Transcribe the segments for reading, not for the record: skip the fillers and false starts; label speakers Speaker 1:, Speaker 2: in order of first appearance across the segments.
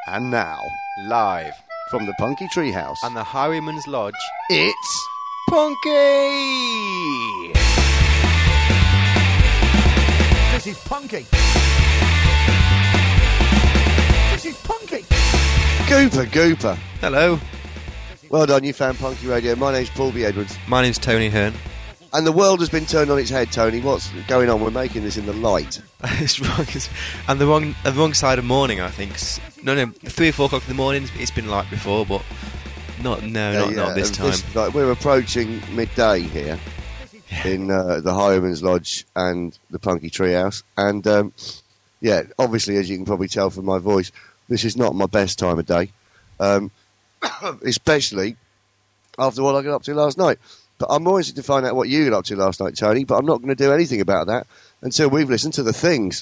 Speaker 1: And now, live from the Punky Treehouse
Speaker 2: and the Highwayman's Lodge,
Speaker 1: it's Punky!
Speaker 3: This is Punky! This is Punky!
Speaker 1: Gooper!
Speaker 2: Hello,
Speaker 1: Well done, you found Punky Radio. My name's Paul B. Edwards.
Speaker 2: my name's Tony Hearn.
Speaker 1: And the world has been turned on its head, Tony. What's going on? We're making this in the light.
Speaker 2: It's wrong, and the wrong side of morning, I think. No, 3 or 4 o'clock in the morning. It's been like before, but not this time.
Speaker 1: We're approaching midday here in the Highwayman's Lodge and the Punky Treehouse. And, obviously, as you can probably tell from my voice, this is not my best time of day. Especially after what I got up to last night. But I'm more interested to find out what you got up to last night, Tony, but I'm not going to do anything about that until we've listened to The Things.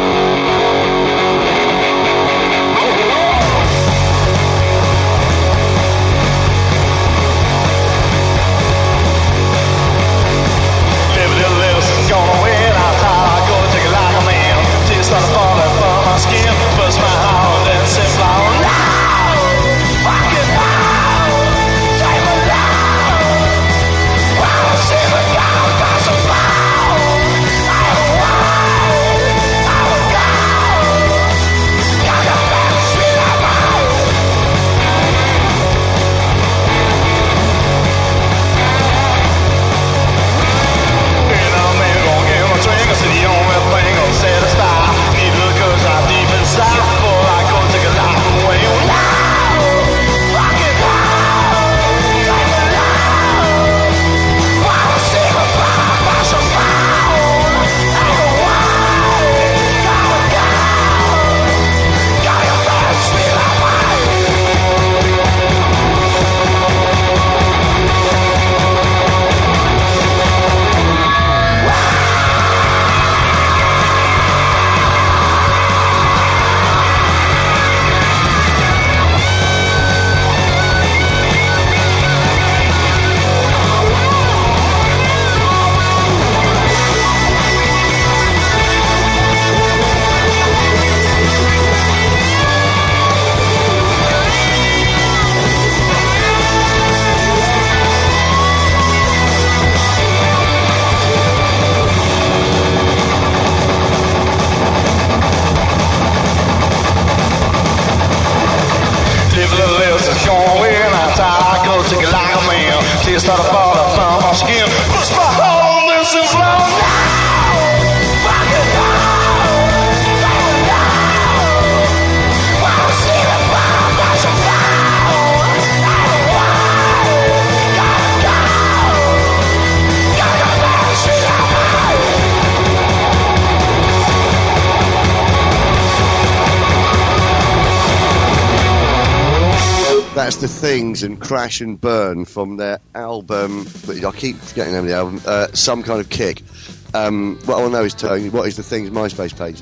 Speaker 1: That's The Things and Crash and Burn from their album, I keep forgetting the name of the album, Some Kind of Kick. What I want to know is, Tony, what is The Things MySpace page?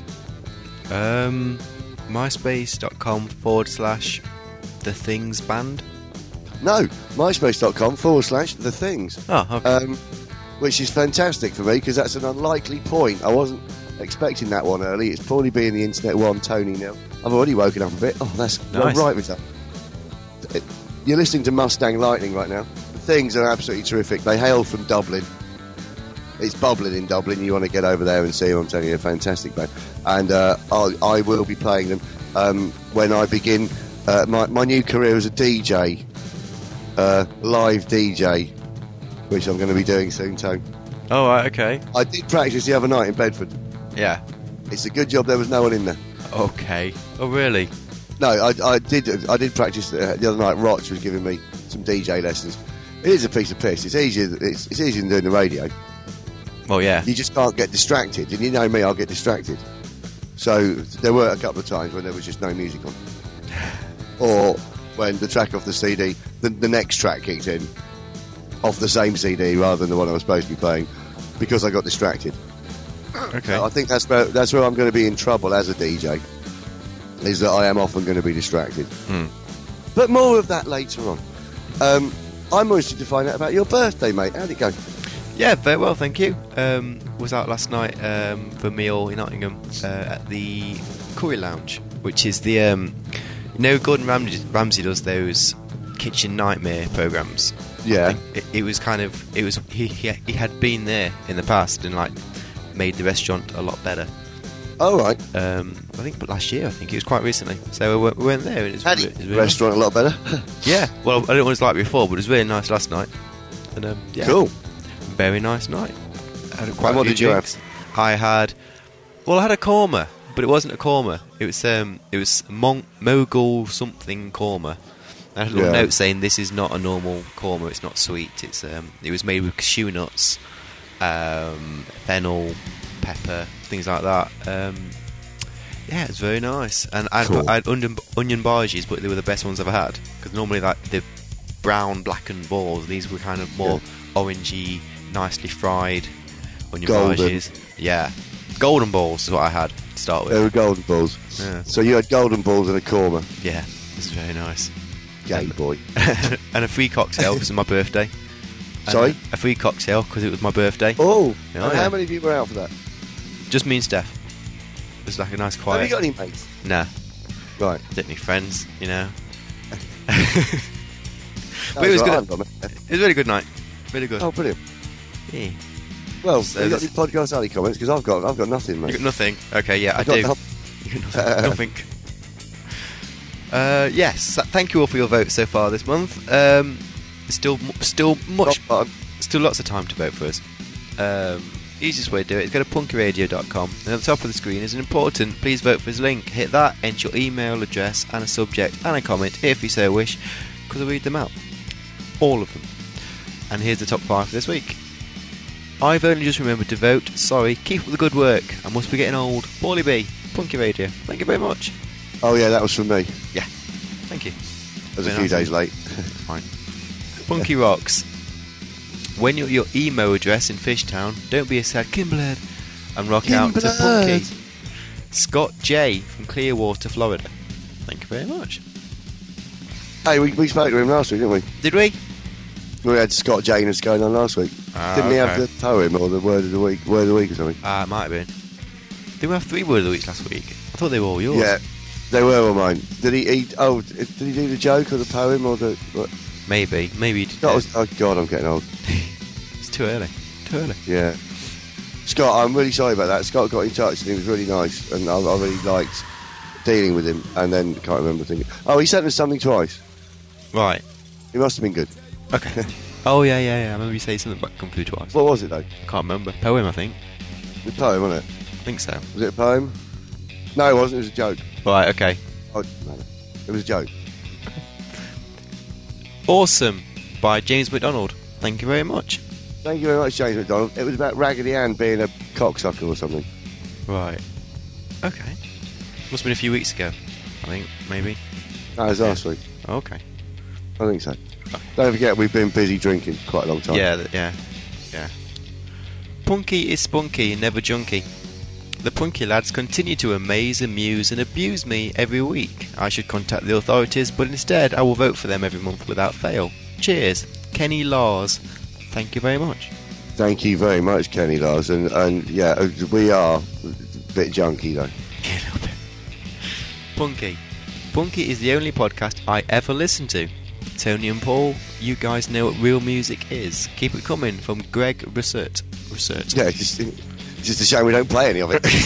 Speaker 2: myspace.com/The Things Band.
Speaker 1: No, myspace.com/The Things.
Speaker 2: Oh, okay.
Speaker 1: Which is fantastic for me, because that's an unlikely point. I wasn't expecting that one early. It's probably being the internet one, Tony, now. I've already woken up a bit. Oh, that's
Speaker 2: nice.
Speaker 1: Right with that. You're listening to Mustang Lightning right now. The Things are absolutely terrific. They hail from Dublin. It's bubbling in Dublin. You want to get over there and see them. I'm telling you, a fantastic band. And I will be playing them when I begin my new career as a DJ, live DJ, which I'm going to be doing soon, Tone.
Speaker 2: Oh, right, okay.
Speaker 1: I did practice the other night in Bedford.
Speaker 2: Yeah.
Speaker 1: It's a good job there was no one in there.
Speaker 2: Okay. Oh, really?
Speaker 1: No, I did practice the other night. Roch was giving me some DJ lessons. It is a piece of piss. It's easier than doing the radio.
Speaker 2: Well, yeah.
Speaker 1: You just can't get distracted, and you know me, I'll get distracted. So there were a couple of times when there was just no music on, or when the track off the CD, the next track kicked in off the same CD rather than the one I was supposed to be playing, because I got distracted.
Speaker 2: Okay.
Speaker 1: So I think that's where I'm going to be in trouble as a DJ. Is that I am often going to be distracted. But more of that later on. I'm interested to find out about your birthday, mate. How'd it go?
Speaker 2: Yeah, very well, thank you. Was out last night for a meal in Nottingham at the Curry Lounge, which is the Gordon Ramsay does those kitchen nightmare programs.
Speaker 1: Yeah.
Speaker 2: It was kind of he had been there in the past and like made the restaurant a lot better.
Speaker 1: Oh, right.
Speaker 2: I think last year. I think it was quite recently. So we went there and it was really
Speaker 1: Restaurant
Speaker 2: nice.
Speaker 1: a lot better.
Speaker 2: Yeah. Well, I don't know what it was like before, but it was really nice last night. And yeah,
Speaker 1: Cool.
Speaker 2: very nice night. I had quite
Speaker 1: And
Speaker 2: a
Speaker 1: what
Speaker 2: few
Speaker 1: did you
Speaker 2: drinks. I had a korma, but it wasn't a korma. It was mogul something korma. I had a little note saying this is not a normal korma. It's not sweet. It was made with cashew nuts, fennel, pepper, things like that. Yeah, it's very nice. And I had onion bhajias, but they were the best ones I've ever had. Because normally, like the brown blackened balls, these were kind of more orangey, nicely fried onion bhajias. Yeah, golden balls is what I had to start with.
Speaker 1: They were golden balls.
Speaker 2: Yeah.
Speaker 1: So you had golden balls and a korma.
Speaker 2: Yeah, this is very nice.
Speaker 1: Gay boy.
Speaker 2: And a free cocktail because of my birthday.
Speaker 1: Sorry?
Speaker 2: And a free cocktail because it was my birthday.
Speaker 1: Oh,
Speaker 2: Oh,
Speaker 1: and
Speaker 2: yeah.
Speaker 1: how many of you were out for that?
Speaker 2: Just me and Steph. It was like a nice quiet.
Speaker 1: Have you got any mates?
Speaker 2: Nah,
Speaker 1: Right.
Speaker 2: didn't any friends, you know.
Speaker 1: No,
Speaker 2: But it was
Speaker 1: right, I
Speaker 2: good.
Speaker 1: haven't got many.
Speaker 2: It was really good night. Really good.
Speaker 1: Oh, brilliant.
Speaker 2: Yeah.
Speaker 1: Well,
Speaker 2: So
Speaker 1: have you got
Speaker 2: this-
Speaker 1: any podcast alley comments? Because I've got nothing,
Speaker 2: You
Speaker 1: mate.
Speaker 2: got nothing? Okay, yeah, I
Speaker 1: I've got
Speaker 2: do.
Speaker 1: nothing.
Speaker 2: You got nothing. Yes, thank you all for your votes so far this month. Still lots of time to vote for us. Easiest way to do it is go to punkyradio.com, and at the top of the screen is an important please vote for us link. Hit that, enter your email address and a subject and a comment if you so wish, because I'll read them out. All of them. And here's the top 5 for this week. I've only just remembered to vote. Sorry, keep up the good work. I must be getting old. Paulie B, Punky Radio. Thank you very much.
Speaker 1: Oh, yeah, that was from me.
Speaker 2: Yeah, thank you.
Speaker 1: I was a
Speaker 2: Very
Speaker 1: few
Speaker 2: nice.
Speaker 1: days late.
Speaker 2: Fine. Punky Rocks. When you're at your emo address in Fishtown, don't be a sad Kimberlad and rock out to
Speaker 1: Kimberlad.
Speaker 2: Punky. Scott J from Clearwater, Florida. Thank you very much.
Speaker 1: Hey, we spoke to him last week, didn't we?
Speaker 2: Did we?
Speaker 1: We had Scott Janus going on last week. Didn't we have
Speaker 2: okay.
Speaker 1: the poem or the word of the week or something?
Speaker 2: It might have been. Did we have 3 word of the weeks last week? I thought they were all yours.
Speaker 1: Yeah, they were all mine. Did he do the joke or the poem or the... What?
Speaker 2: Maybe you did.
Speaker 1: That was, oh, God, I'm getting old.
Speaker 2: It's too early.
Speaker 1: Yeah. Scott, I'm really sorry about that. Scott got in touch and he was really nice and I really liked dealing with him and then can't remember thinking... Oh, he sent us something twice.
Speaker 2: Right.
Speaker 1: It must have been good.
Speaker 2: Okay. Oh, yeah. I remember you saying something about come through twice.
Speaker 1: What was it, though?
Speaker 2: Can't remember. Poem, I think.
Speaker 1: The poem, wasn't it?
Speaker 2: I think so.
Speaker 1: Was it a poem? No, it wasn't. It was a joke.
Speaker 2: Right, okay.
Speaker 1: Oh, no. It was a joke.
Speaker 2: Awesome by James McDonald. Thank you very much.
Speaker 1: Thank you very much, James McDonald. It was about Raggedy Ann being a cocksucker or something.
Speaker 2: Right. Okay. Must have been a few weeks ago. I think, maybe.
Speaker 1: That was last week.
Speaker 2: Okay.
Speaker 1: I think so. Don't forget, we've been busy drinking quite a long time.
Speaker 2: Yeah. Punky is spunky and never junky. The Punky lads continue to amaze, amuse and abuse me every week. I should contact the authorities, but instead I will vote for them every month without fail. Cheers. Kenny Laws. Thank you very much.
Speaker 1: Thank you very much, Kenny Lars. And yeah, we are a bit junky, though.
Speaker 2: Yeah, a little bit. Punky. Punky is the only podcast I ever listen to. Tony and Paul, you guys know what real music is. Keep it coming from Greg Russert.
Speaker 1: Yeah, just a shame we don't play any of it.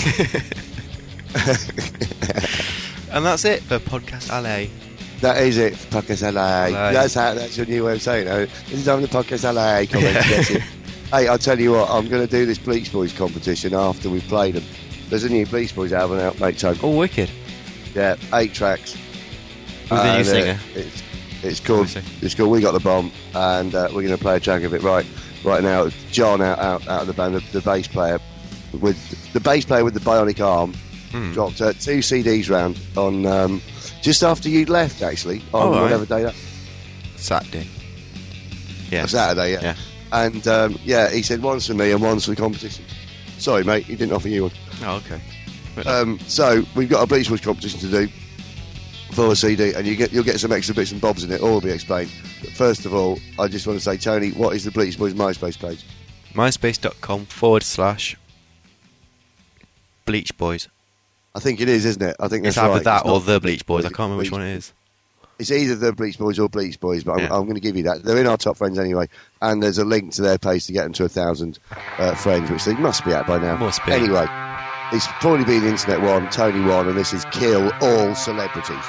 Speaker 2: And that's it for Podcast LA.
Speaker 1: That is it for Podcast LA.
Speaker 2: LA.
Speaker 1: That's your new way of saying it. This is on the Podcast LA comment. Yes, it. Hey, I'll tell you what, I'm going to do this Bleach Boys competition after we've played them. There's a new Bleach Boys album out, mate, so
Speaker 2: Oh, wicked.
Speaker 1: yeah, 8 tracks.
Speaker 2: Who's the new singer?
Speaker 1: It's called We Got the Bomb, and we're going to play a track of it right now. John out of the band, the bass player with the bionic arm, dropped 2 CDs round on just after you'd left, actually, on
Speaker 2: right.
Speaker 1: whatever day that.
Speaker 2: Saturday. Yeah.
Speaker 1: Saturday, yeah. And he said one's for me and one's for the competition. Sorry, mate, he didn't offer you one.
Speaker 2: Oh, okay.
Speaker 1: So we've got a Bleach Boys competition to do for a CD, and you'll get some extra bits and bobs in it. All will be explained. But first of all, I just want to say, Tony, what is the Bleach Boys MySpace page?
Speaker 2: MySpace.com/Bleach Boys.
Speaker 1: I think it is, isn't it? I think
Speaker 2: It's
Speaker 1: that's
Speaker 2: either
Speaker 1: right.
Speaker 2: that
Speaker 1: It's
Speaker 2: or
Speaker 1: not
Speaker 2: the Bleach Boys. I
Speaker 1: Bleach
Speaker 2: can't remember which
Speaker 1: Boys.
Speaker 2: one it is.
Speaker 1: It's either the Bleach Boys or Bleach Boys, but
Speaker 2: Yeah.
Speaker 1: I'm going to give you that. They're in our top friends anyway, and there's a link to their page to get them to 1,000 friends, which they must be at by now.
Speaker 2: Must be.
Speaker 1: Anyway, it's probably been Internet One, Tony One, and this is Kill All Celebrities.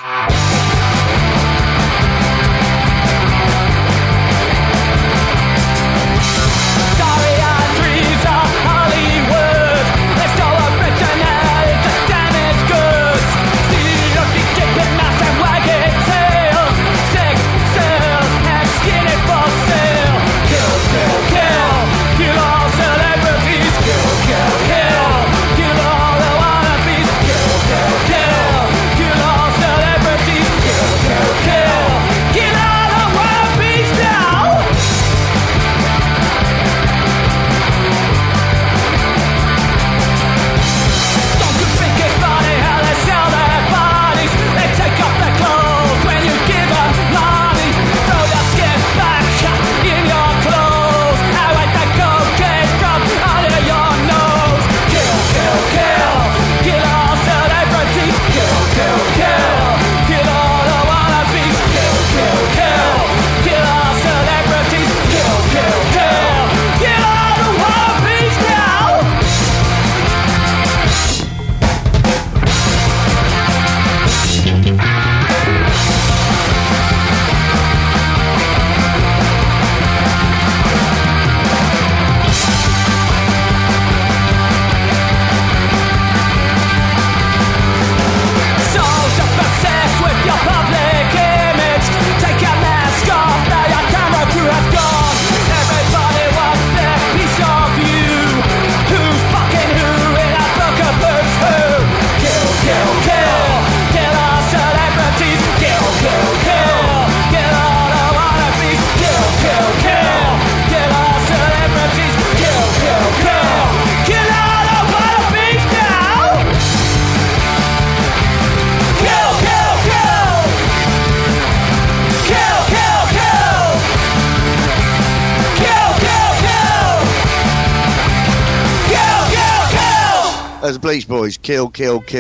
Speaker 1: As Bleach Boys, kill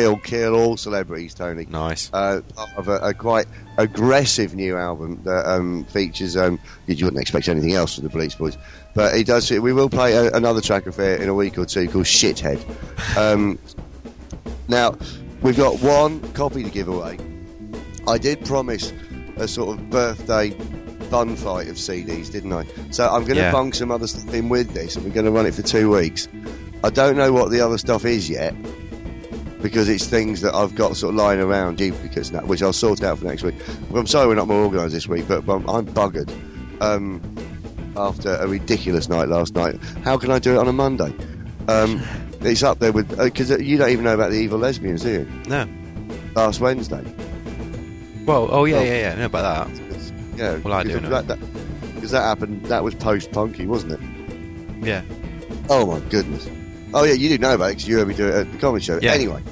Speaker 1: all celebrities, Tony.
Speaker 2: Nice.
Speaker 1: Of a quite aggressive new album that features. You wouldn't expect anything else from the Bleach Boys, but he does. We will play another track of it in a week or two called Shithead. Now, we've got one copy to give away. I did promise a sort of birthday fun fight of CDs, didn't I? So I'm going to bung some other stuff in with this, and we're going to run it for 2 weeks. I don't know what the other stuff is yet, because it's things that I've got sort of lying around, duplicates, now, which I'll sort out for next week. I'm sorry we're not more organised this week, but I'm buggered after a ridiculous night last night. How can I do it on a Monday? It's up there with... Because you don't even know about the Evil Lesbians, do you?
Speaker 2: No.
Speaker 1: Last Wednesday.
Speaker 2: Well, yeah. I know about that.
Speaker 1: Yeah.
Speaker 2: Well, I do know.
Speaker 1: Because that happened... That was post-punky, wasn't it?
Speaker 2: Yeah.
Speaker 1: Oh, my goodness. Oh, yeah, you do know about it because you heard me do it at the comedy show.
Speaker 2: Yeah.
Speaker 1: Anyway,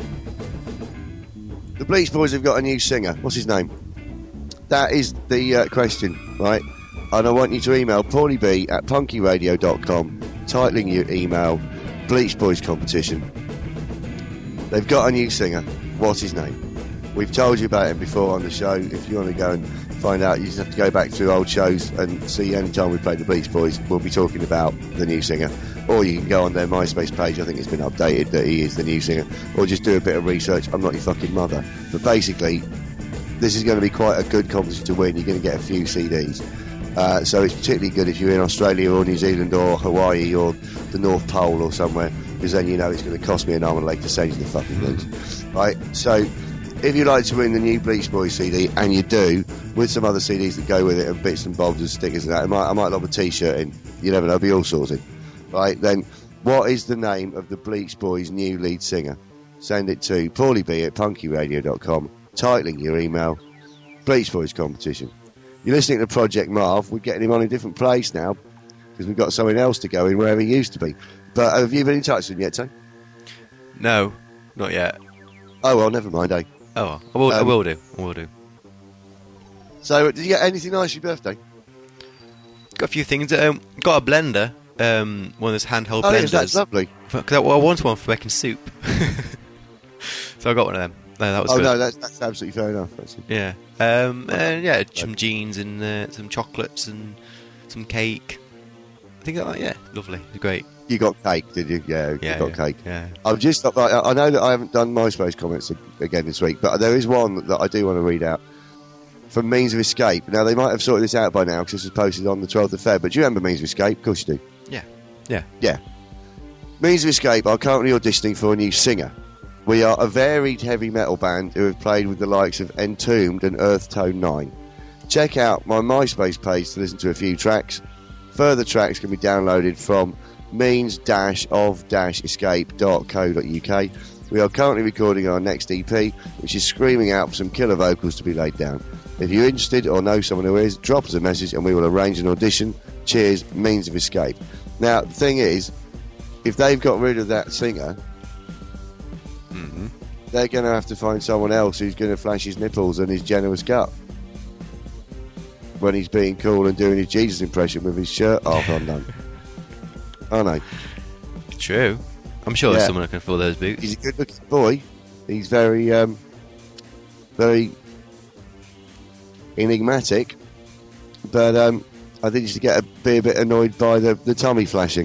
Speaker 1: the Bleach Boys have got a new singer. What's his name? That is the question, right? And I want you to email paulieb@punkyradio.com, titling your email, Bleach Boys competition. They've got a new singer. What's his name? We've told you about him before on the show. If you want to go and find out, you just have to go back through old shows and see any time we played the Bleach Boys, we'll be talking about the new singer. Or you can go on their MySpace page, I think it's been updated that he is the new singer, or just do a bit of research. I'm not your fucking mother. But basically, this is going to be quite a good competition to win. You're going to get a few CDs. So it's particularly good if you're in Australia or New Zealand or Hawaii or the North Pole or somewhere, because then you know it's going to cost me an arm and a leg to send you the fucking blues. Right? So if you'd like to win the new Bleach Boys CD, and you do, with some other CDs that go with it and bits and bobs and stickers and that, I might lob a t-shirt in. You never know, it'll be all sorted. Right, then, what is the name of the Bleach Boys' new lead singer? Send it to paulieb@punkyradio.com, titling your email, Bleach Boys competition. You're listening to Project Marv. We're getting him on a different place now, because we've got something else to go in wherever he used to be. But have you been in touch with him yet, Tony?
Speaker 2: No, not yet.
Speaker 1: Oh, well, never mind, eh?
Speaker 2: Oh, well. I will do.
Speaker 1: So, did you get anything nice for your birthday?
Speaker 2: Got a few things. Got a blender. One of those handheld blenders.
Speaker 1: Yes, that's lovely.
Speaker 2: Because I want one for making soup. So I got one of them. No, that was
Speaker 1: Oh
Speaker 2: good.
Speaker 1: no, that's absolutely fair enough.
Speaker 2: Yeah. And yeah, some jeans and some chocolates and some cake. I think lovely. Great.
Speaker 1: You got cake, did you? Yeah,
Speaker 2: Yeah,
Speaker 1: you got cake.
Speaker 2: Yeah.
Speaker 1: I've just, I know that I haven't done MySpace comments again this week, but there is one that I do want to read out from Means of Escape. Now, they might have sorted this out by now because this was posted on the 12th of Feb, but do you remember Means of Escape? Of course you do.
Speaker 2: Yeah.
Speaker 1: Means of Escape are currently auditioning for a new singer. We are a varied heavy metal band who have played with the likes of Entombed and Earth Tone 9. Check out my MySpace page to listen to a few tracks. Further tracks can be downloaded from means-of-escape.co.uk. We are currently recording our next EP, which is screaming out for some killer vocals to be laid down. If you're interested or know someone who is, drop us a message and we will arrange an audition. Cheers, Means of Escape. Now, the thing is, if they've got rid of that singer, they're going to have to find someone else who's going to flash his nipples and his generous gut when he's being cool and doing his Jesus impression with his shirt half undone. I know.
Speaker 2: True. I'm sure there's someone who can fill those boots.
Speaker 1: He's a good-looking boy. He's very, very enigmatic. But I think you should be a bit annoyed by the tummy flashing.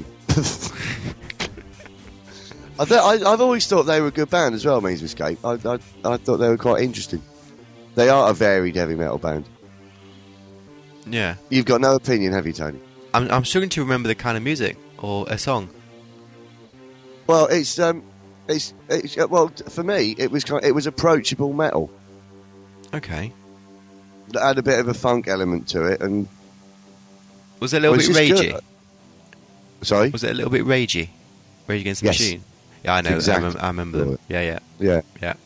Speaker 1: I've always thought they were a good band as well, Means of Escape. I thought they were quite interesting. They are a varied heavy metal band.
Speaker 2: Yeah.
Speaker 1: You've got no opinion, have you, Tony?
Speaker 2: I'm struggling to remember the kind of music or a song.
Speaker 1: Well, it's well, for me, it was approachable metal.
Speaker 2: Okay.
Speaker 1: That had a bit of a funk element to it, and
Speaker 2: was it a little bit ragey?
Speaker 1: Good. Sorry?
Speaker 2: Was it a little bit ragey? Rage Against the
Speaker 1: Yes.
Speaker 2: Machine? Yeah, I know.
Speaker 1: Exactly.
Speaker 2: I remember them. Yeah.
Speaker 1: Yeah.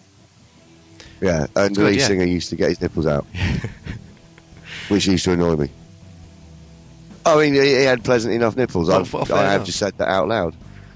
Speaker 1: And the
Speaker 2: good,
Speaker 1: lead
Speaker 2: yeah.
Speaker 1: singer used to get his nipples out, which used to annoy me. I mean, he had pleasant enough nipples. I have just said that out loud.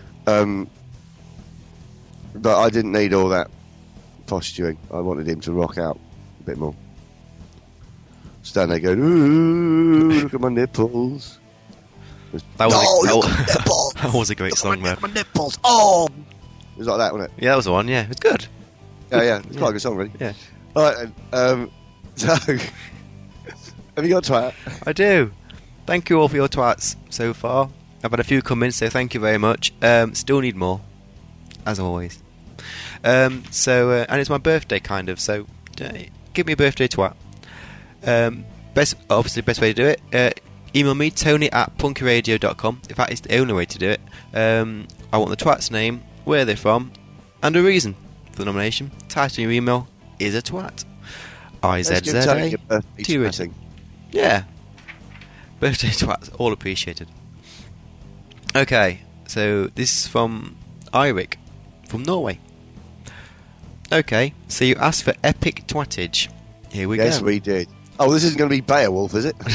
Speaker 1: But I didn't need all that posturing. I wanted him to rock out a bit more. Stand there going, ooh, look at my nipples.
Speaker 2: That was a great song, though.
Speaker 1: My nipples, oh! It was like that, wasn't it?
Speaker 2: Yeah, that was the one, yeah. It was good.
Speaker 1: Yeah, it's quite a good song, really.
Speaker 2: Yeah.
Speaker 1: All right, then. So, have you got a twat?
Speaker 2: I do. Thank you all for your twats so far. I've had a few come in, so thank you very much. Still need more, as always. And it's my birthday, kind of, so give me a birthday twat. Best way to do it, email me, tony@punkyradio.com. In fact, it's the only way to do it. I want the twat's name, where they're from, and a reason for the nomination. Title of your email is a twat. IZZA. T-rating. Yeah. Birthday twats, all appreciated. Okay, so this is from Eirik, from Norway. Okay, so you asked for epic twattage. Here we go.
Speaker 1: Yes, we did. Oh, this isn't going to be Beowulf, is it?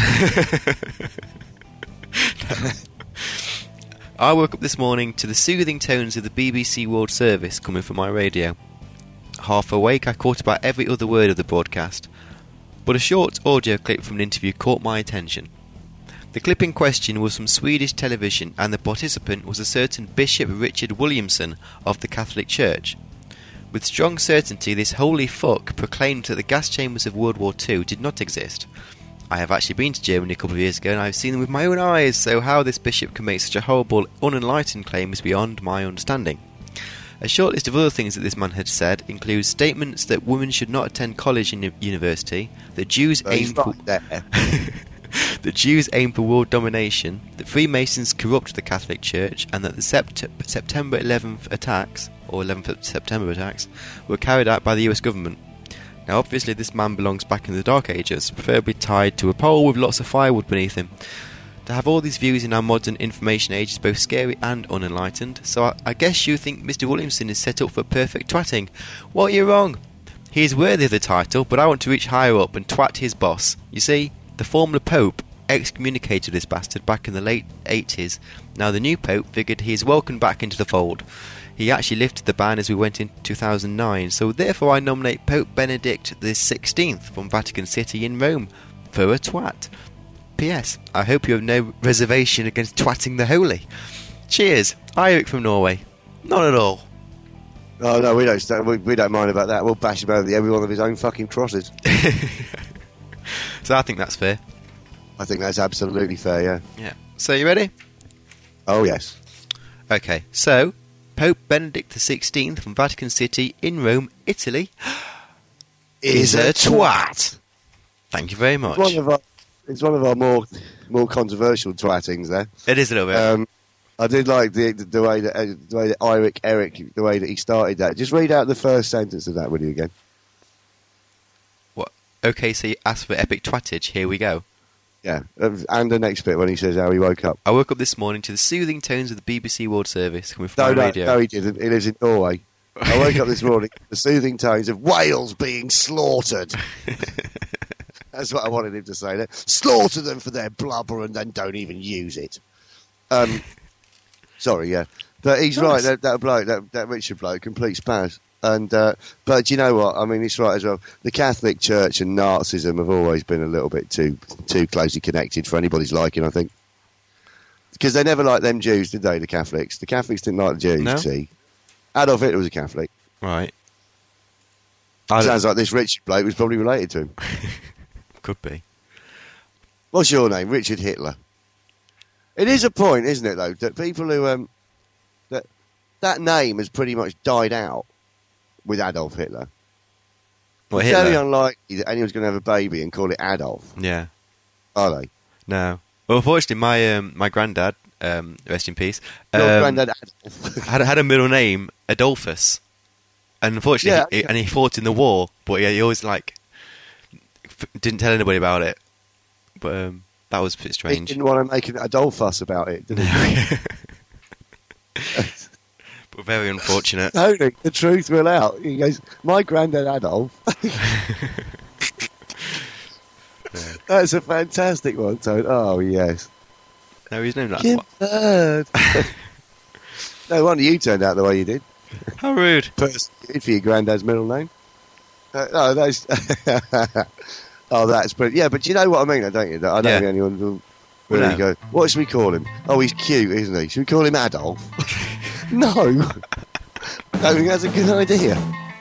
Speaker 2: I woke up this morning to the soothing tones of the BBC World Service coming from my radio. Half awake, I caught about every other word of the broadcast, but a short audio clip from an interview caught my attention. The clip in question was from Swedish television, and the participant was a certain Bishop Richard Williamson of the Catholic Church. With strong certainty, this holy fuck proclaimed that the gas chambers of World War II did not exist. I have actually been to Germany a couple of years ago, and I have seen them with my own eyes, so how this bishop can make such a horrible, unenlightened claim is beyond my understanding. A short list of other things that this man had said includes statements that women should not attend college and university, that Jews aim for... The Jews aim for world domination, that Freemasons corrupt the Catholic Church, and that the September 11th attacks, or 11th September attacks, were carried out by the US government. Now obviously this man belongs back in the Dark Ages, preferably tied to a pole with lots of firewood beneath him. To have all these views in our modern information age is both scary and unenlightened, so I guess you think Mr. Williamson is set up for perfect twatting. Well, you're wrong. He is worthy of the title, but I want to reach higher up and twat his boss. You see, the former Pope excommunicated this bastard back in the late 80s. Now the new Pope figured he is welcomed back into the fold. He actually lifted the ban as we went into 2009, so therefore I nominate Pope Benedict XVI from Vatican City in Rome for a twat. P.S. I hope you have no reservation against twatting the holy. Cheers, Eirik from Norway. Not at all.
Speaker 1: Oh no, we don't mind about that. We'll bash him over the head with one of his own fucking crosses.
Speaker 2: So I think that's fair.
Speaker 1: I think that's absolutely fair. Yeah.
Speaker 2: Yeah. So you ready?
Speaker 1: Oh yes.
Speaker 2: Okay. So Pope Benedict XVI from Vatican City in Rome, Italy, is a twat. Thank you very much.
Speaker 1: It's one of our more controversial twattings there.
Speaker 2: It is a little bit.
Speaker 1: I did like the way that Eric, the way that he started that. Just read out the first sentence of that, will you, again?
Speaker 2: What? Okay, so you asked for epic twattage. Here we go.
Speaker 1: Yeah, and the next bit when he says how he woke up.
Speaker 2: I woke up this morning to the soothing tones of the BBC World Service coming from my radio.
Speaker 1: No, he didn't. He lives in Norway. I woke up this morning to the soothing tones of whales being slaughtered. That's what I wanted him to say there. Slaughter them for their blubber and then don't even use it. Sorry, yeah. But he's
Speaker 2: Nice.
Speaker 1: right, that bloke, that Richard bloke, complete spaz. And but you know what? I mean, it's right as well. The Catholic Church and Nazism have always been a little bit too closely connected for anybody's liking, I think. Because they never liked them Jews, did they, the Catholics? The Catholics didn't like the Jews,
Speaker 2: No.
Speaker 1: see? Adolf Hitler was a Catholic.
Speaker 2: Right.
Speaker 1: Sounds like this Richard bloke was probably related to him.
Speaker 2: Could be.
Speaker 1: What's your name? Richard Hitler. It is a point, isn't it, though, that people who that name has pretty much died out with Adolf Hitler.
Speaker 2: What,
Speaker 1: It's very
Speaker 2: Hitler?
Speaker 1: unlikely that anyone's going to have a baby and call it Adolf,
Speaker 2: Yeah.
Speaker 1: are they?
Speaker 2: No. Well, unfortunately, my granddad, rest in peace,
Speaker 1: Your granddad Adolf.
Speaker 2: had a middle name, Adolphus. And unfortunately,
Speaker 1: Yeah.
Speaker 2: he fought in the war, but he always, didn't tell anybody about it. But that was a bit
Speaker 1: He
Speaker 2: strange.
Speaker 1: didn't want to make an Adolphus about it, did he?
Speaker 2: But very unfortunate.
Speaker 1: Tony, the truth will out. He goes, my granddad Adolf. That's a fantastic one, Tony. Oh, yes.
Speaker 2: No, his name
Speaker 1: Kim Bird. No wonder you turned out the way you did.
Speaker 2: How rude.
Speaker 1: Persecuted for your granddad's middle name. No, that's... Oh, that's brilliant. Yeah, but you know what I mean, don't you? That I don't
Speaker 2: Yeah.
Speaker 1: think anyone will really
Speaker 2: No.
Speaker 1: go, what should we call him? Oh, he's cute, isn't he? Should we call him Adolf? No. I don't think that's a good idea.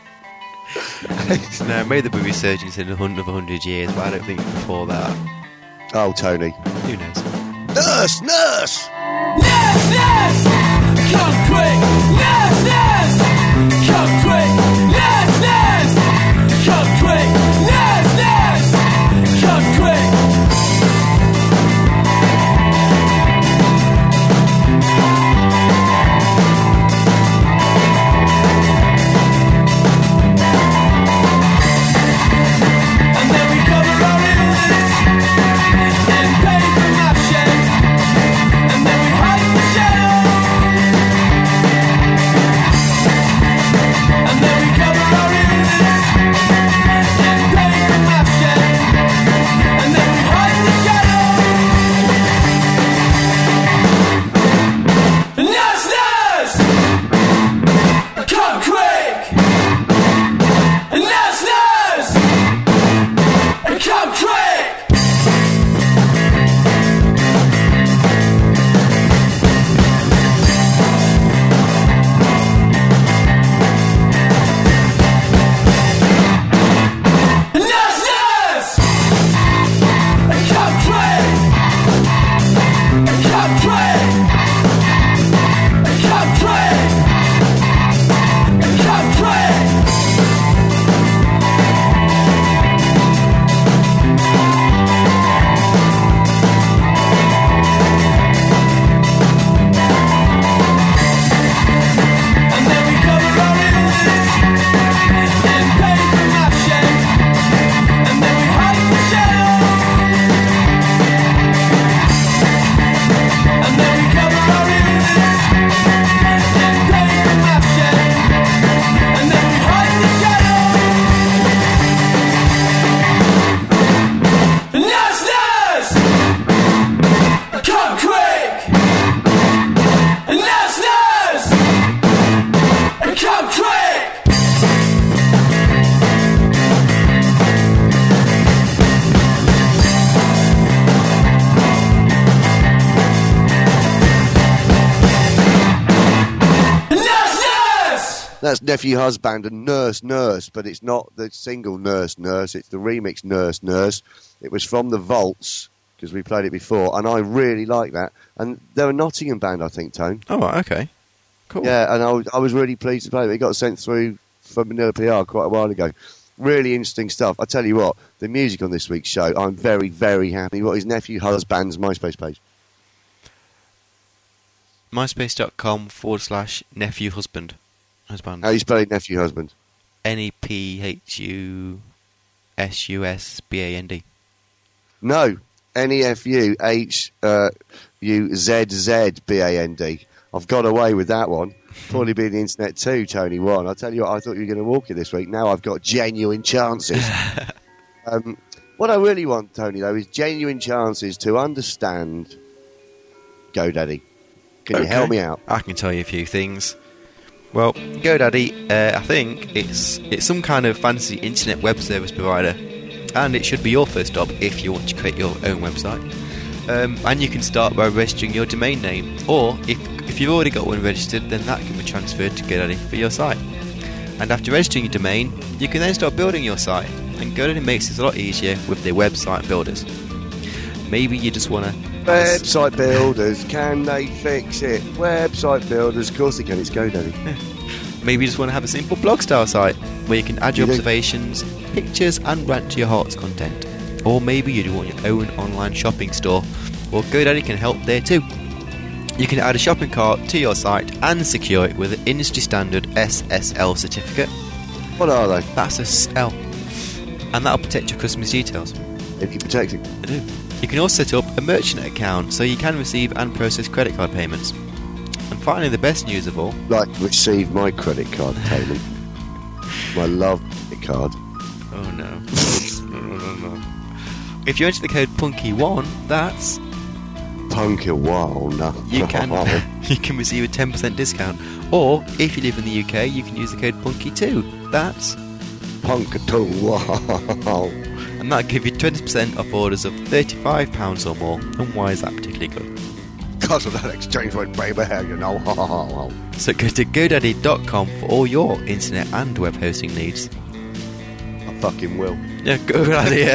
Speaker 2: No, maybe there'll be resurgence in another 100 years, but I don't think before that.
Speaker 1: Oh, Tony.
Speaker 2: Who knows?
Speaker 1: Nurse! Nurse!
Speaker 4: Nurse, nurse, come quick. Nurse, nurse, come quick. Nurse, nurse, come quick. Nurse, nurse, come quick. And then we cover our illness in paper mache. And then we hide the shadow
Speaker 1: That's Nephew Husband and Nurse Nurse, but it's not the single Nurse Nurse, it's the remix Nurse Nurse. It was from the Vaults, because we played it before, and I really like that. And they're a Nottingham band, I think, Tone.
Speaker 2: Oh, okay. Cool.
Speaker 1: Yeah, and I was really pleased to play it. It got sent through from Manila PR quite a while ago. Really interesting stuff. I tell you what, the music on this week's show, I'm very, very happy. What is Nephew Husband's MySpace page?
Speaker 2: MySpace.com/nephew husband.
Speaker 1: How you spelling Nephew Husband?
Speaker 2: NEPHUSBAND.
Speaker 1: No, NEFUHUZZBAND. I've got away with that one. Probably be the internet too, Tony One. I tell you what, I thought you were going to walk it this week. Now I've got genuine chances. What I really want, Tony, though, is genuine chances to understand GoDaddy. Can you help me out?
Speaker 2: I can tell you a few things. Well, GoDaddy, I think it's some kind of fancy internet web service provider, and it should be your first stop if you want to create your own website. And you can start by registering your domain name, or if you've already got one registered, then that can be transferred to GoDaddy for your site. And after registering your domain, you can then start building your site, and GoDaddy makes this a lot easier with their website builders. Maybe you just want to...
Speaker 1: Website builders, can they fix it? Website builders, of course they can, it's GoDaddy.
Speaker 2: Maybe you just want to have a simple blog style site where you can add your observations, pictures and rant to your heart's content. Or maybe you do want your own online shopping store. Well, GoDaddy can help there too. You can add a shopping cart to your site and secure it with an industry standard SSL certificate.
Speaker 1: What are they?
Speaker 2: That's a SL. And that'll protect your customers' details.
Speaker 1: If you protect it.
Speaker 2: I do. You can also set up a merchant account so you can receive and process credit card payments. And finally, the best news of all...
Speaker 1: Like to receive my credit card payment. My love credit card.
Speaker 2: Oh no. No. If you enter the code PUNKY1, that's...
Speaker 1: PUNKY1.
Speaker 2: You can receive a 10% discount. Or, if you live in the UK, you can use the code PUNKY2. That's...
Speaker 1: PUNKY2.
Speaker 2: And that'll give you 20% off orders of £35 or more. And why is that particularly good?
Speaker 1: Because of that exchange rate, baby, you know.
Speaker 2: So go to GoDaddy.com for all your internet and web hosting needs.
Speaker 1: I fucking will.
Speaker 2: Yeah, good idea.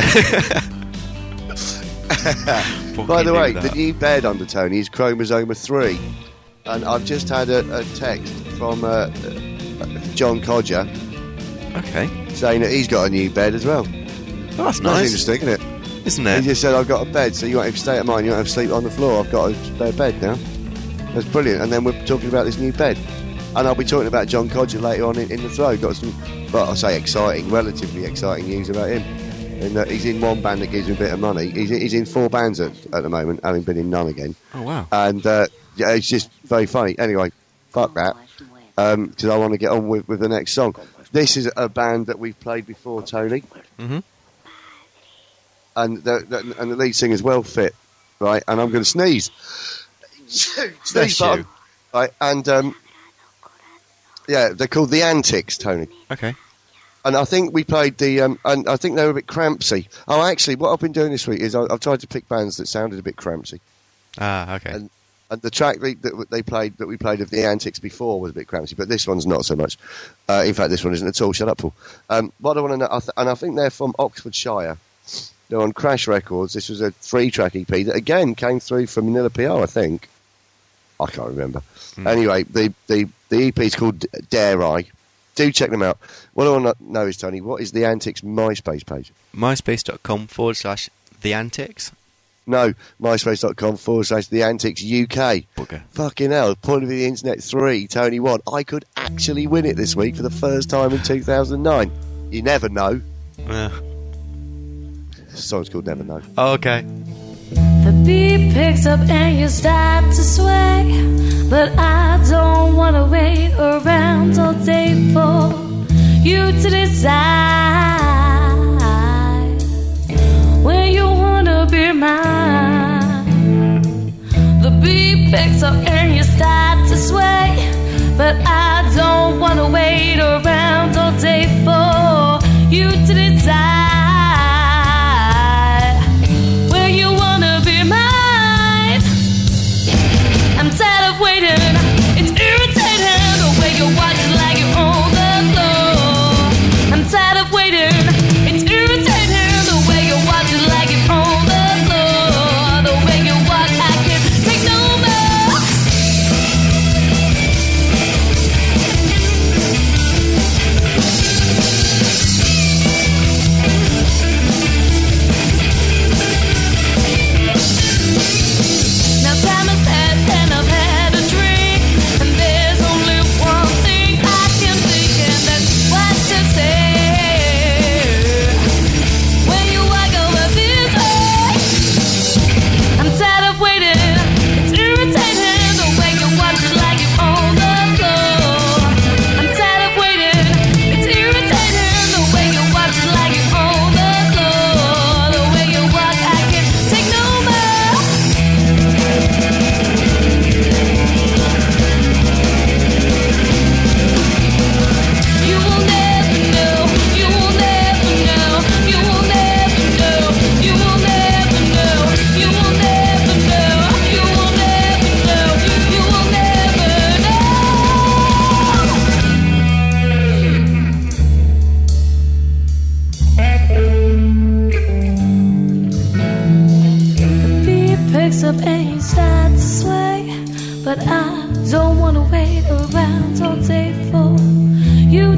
Speaker 1: By the way, the new bed under Tony is Chromosoma 3. And I've just had a text from John Codger.
Speaker 2: Okay.
Speaker 1: Saying that he's got a new bed as well.
Speaker 2: Oh, that's nice.
Speaker 1: That's interesting, isn't it?
Speaker 2: Isn't it?
Speaker 1: He just said, I've got a bed, so you won't have to stay at mine, you won't have to sleep on the floor. I've got a spare bed now. That's brilliant. And then we're talking about this new bed. And I'll be talking about John Codger later on in the throw. Got some, well, I'll say relatively exciting news about him. In that he's in one band that gives him a bit of money. He's in 4 bands at the moment, having been in none again.
Speaker 2: Oh, wow.
Speaker 1: And yeah, it's just very funny. Anyway, fuck that. Because I want to get on with the next song. This is a band that we've played before, Tony.
Speaker 2: Mm-hmm.
Speaker 1: And the lead singer's well fit, right? And I'm going to sneeze. Sneeze button. Right? And yeah, they're called The Antics, Tony.
Speaker 2: Okay.
Speaker 1: And I think we played the, and I think they were a bit crampsy. Oh, actually, what I've been doing this week is I've tried to pick bands that sounded a bit crampsy.
Speaker 2: Ah, okay.
Speaker 1: And the track that we played of The Antics before was a bit crampsy, but this one's not so much. In fact, this one isn't at all. Shut up, Paul. What I want to know, and I think they're from Oxfordshire. They're on Crash Records. This was a 3-track EP that again came through from Manila PR, I think. I can't remember. Anyway, the EP is called Dare I. Do check them out. What I want to know is, Tony, what is The Antics MySpace page?
Speaker 2: MySpace.com/The Antics?
Speaker 1: No, MySpace.com/The Antics UK.
Speaker 2: Bugger.
Speaker 1: Fucking hell, point of the internet 3, Tony 1. I could actually win it this week for the first time in 2009. You never know.
Speaker 2: Yeah.
Speaker 1: The song's called Never Know.
Speaker 2: Oh, okay.
Speaker 5: The beat picks up and you start to sway, but I don't want to wait around all day for you to decide when you want to be mine. The beat picks up and you start to sway, but I don't want to wait around all day for you to decide. I'm tired of waiting. It's irritating the way you watch it like you own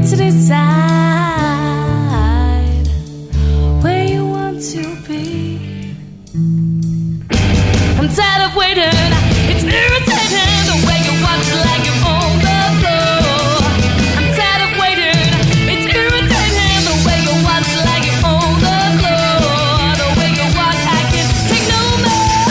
Speaker 5: to decide where you want to be. I'm tired of waiting. It's irritating the way you watch like you're on the floor. I'm tired of waiting. It's irritating the way you watch like you're on the floor. The way you walk, I can take no more.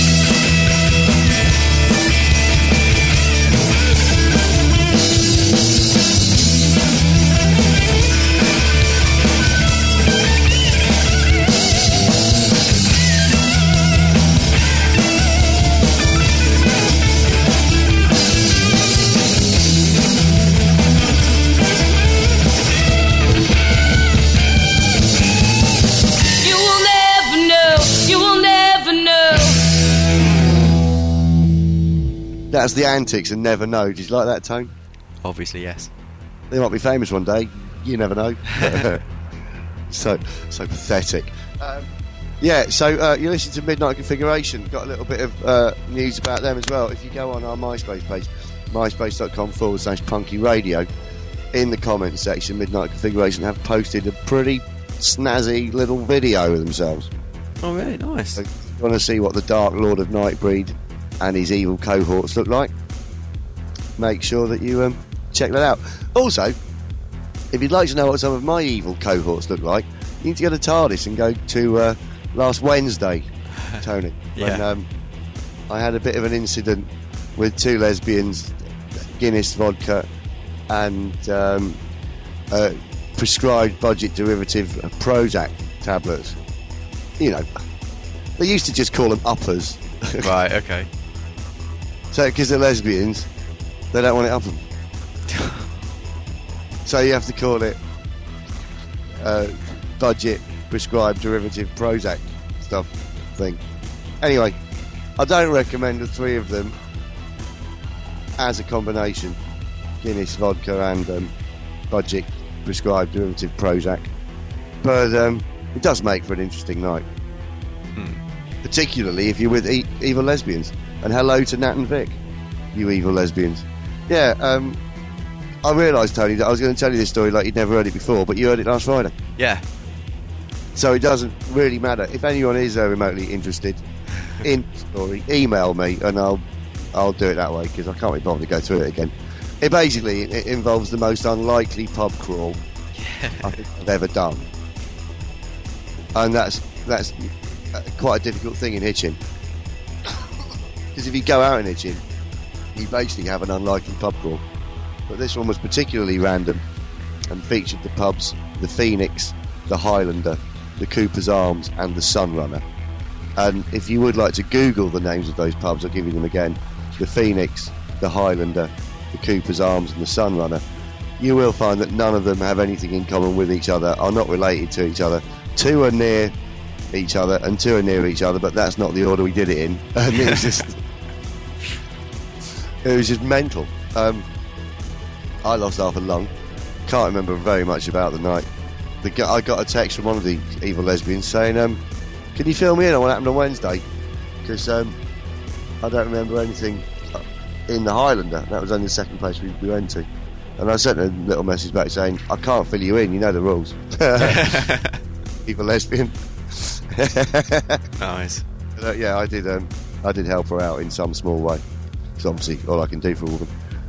Speaker 5: You will never know. You will never know.
Speaker 1: That's the Antics and Never Know. Do you like that, Tone?
Speaker 2: Obviously, yes.
Speaker 1: They might be famous one day. You never know. so pathetic. So you listen to Midnight Configuration. Got a little bit of news about them as well. If you go on our MySpace page, myspace.com/punky radio, in the comments section, Midnight Configuration have posted a pretty snazzy little video of themselves.
Speaker 2: Oh, really? Nice.
Speaker 1: So if you want to see what the Dark Lord of Nightbreed and his evil cohorts look like, make sure that you check that out. Also, if you'd like to know what some of my evil cohorts look like, you need to go to TARDIS and go to last Wednesday, Tony,
Speaker 2: Yeah.
Speaker 1: when I had a bit of an incident with two lesbians, Guinness vodka and prescribed budget derivative Prozac tablets. You know, they used to just call them uppers.
Speaker 2: Right, okay.
Speaker 1: So, because they're lesbians, they don't want it up them. So you have to call it budget prescribed derivative Prozac stuff thing. Anyway, I don't recommend the three of them as a combination, Guinness vodka and budget prescribed derivative Prozac. But it does make for an interesting night. Particularly if you're with evil lesbians. And hello to Nat and Vic, you evil lesbians. Yeah, I realised, Tony, that I was going to tell you this story like you'd never heard it before, but you heard it last Friday.
Speaker 2: Yeah.
Speaker 1: So it doesn't really matter. If anyone is remotely interested in the story, email me and I'll do it that way, because I can't be bothered to go through it again. It basically it involves the most unlikely pub crawl I think I've ever done. And that's quite a difficult thing in Hitchin. Because if you go out in Hitchin, you basically have an unlikely pub crawl. But this one was particularly random and featured the pubs the Phoenix, the Highlander, the Cooper's Arms and the Sunrunner. And if you would like to Google the names of those pubs, I'll give you them again. The Phoenix, the Highlander, the Cooper's Arms and the Sunrunner. You will find that none of them have anything in common with each other, are not related to each other. Two are near each other and two are near each other, but that's not the order we did it in. And it was just mental. I lost half a lung. Can't remember very much about the night. I got a text from one of the evil lesbians saying, can you fill me in on what happened on Wednesday? Because I don't remember anything in the Highlander. That was only the second place we went to. And I sent a little message back saying, I can't fill you in, you know the rules. Evil lesbian.
Speaker 2: Nice.
Speaker 1: Yeah, I did help her out in some small way. It's obviously all I can do for a woman.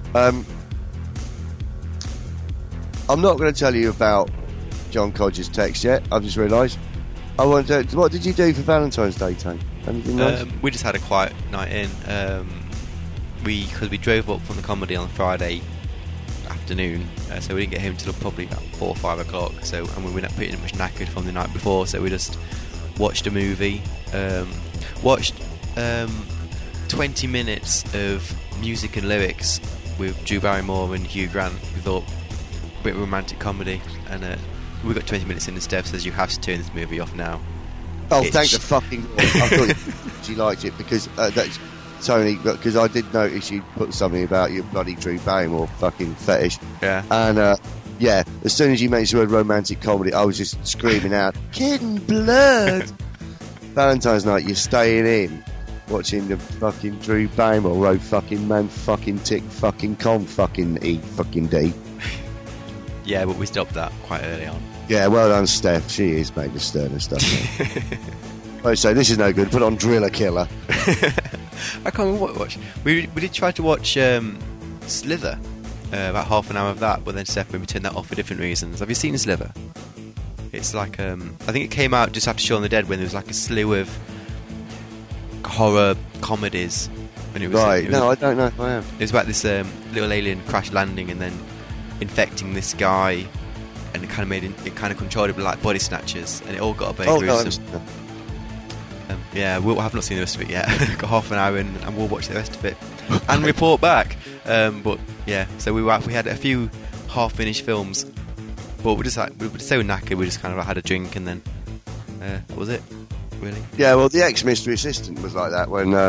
Speaker 1: I'm not going to tell you about John Codger's text yet. I've just realised. What did you do for Valentine's Day, Tony? Anything nice?
Speaker 2: We just had a quiet night in. Because we drove up from the comedy on Friday afternoon, so we didn't get home till probably about 4 or 5 o'clock. So, and we were not pretty much knackered from the night before, so we just watched a movie. Watched 20 minutes of music and lyrics with Drew Barrymore and Hugh Grant. We thought a bit of romantic comedy, and we got 20 minutes in. And Steph says you have to turn this movie off now.
Speaker 1: Oh, thank the fucking Lord. I thought she liked it because that's Tony, because I did notice you put something about your bloody Drew Barrymore fucking fetish.
Speaker 2: Yeah.
Speaker 1: And yeah, as soon as you mentioned the word romantic comedy, I was just screaming out, "Kid and blood!" Valentine's night, you're staying in, watching the fucking Drew Barrymore, road fucking man, fucking tick, fucking com, fucking E, fucking D.
Speaker 2: Yeah, but we stopped that quite early on.
Speaker 1: Yeah, well done, Steph. She is made of sterner stuff. I say this is no good. Put on Driller Killer.
Speaker 2: I can't remember what we watched. We did try to watch Slither, about half an hour of that, but then Steph maybe turned that off for different reasons. Have you seen Slither? It's like I think it came out just after Shaun of the Dead, when there was like a slew of horror comedies. And it was,
Speaker 1: Right?
Speaker 2: it was,
Speaker 1: No, I don't know if I have.
Speaker 2: It was about this little alien crash landing and then infecting this guy, and it kind of controlled it with like body snatchers, and it all got a bit gruesome. Yeah, I have not seen the rest of it yet. Got half an hour in, and we'll watch the rest of it and report back. But yeah, so we had a few half-finished films, but we were so knackered. We just kind of had a drink, and then that was it, really.
Speaker 1: Yeah, well, the ex-Mystery Assistant was like that when